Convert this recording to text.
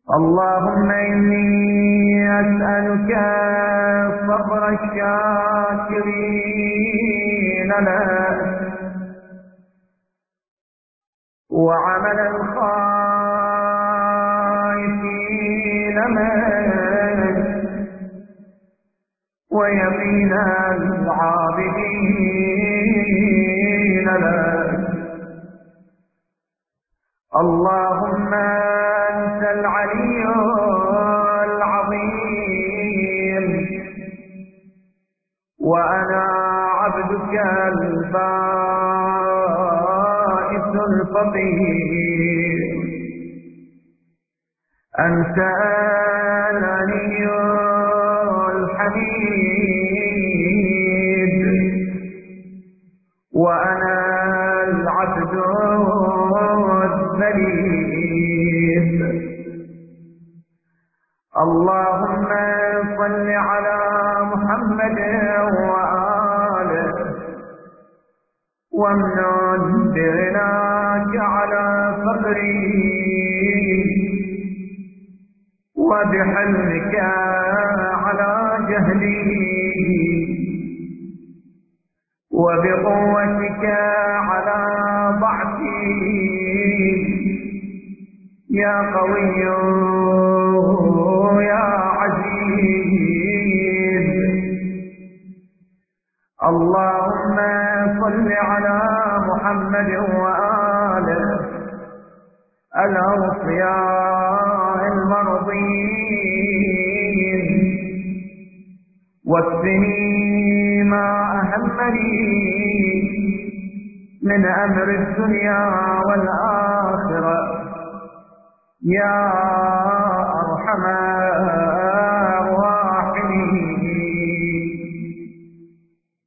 اللهم إني أسألك صبر الشاكرين لك وعمل الخائفين منك ويمين العابدين لك. اللهم أنت العلي العظيم وأنا عبدك البائس الفقير. أنت الغني الحميد وأنا العبد الذليل. اللهم صل على محمد وآله وامنن بغناك على فقري وبحلمك على جهلي وبقوتك على ضعفي يا قوي يا عزيز. اللهم صل على محمد وآله الأوصياء المرضين واكفني ما أهمني من أمر الدنيا والآخرة يا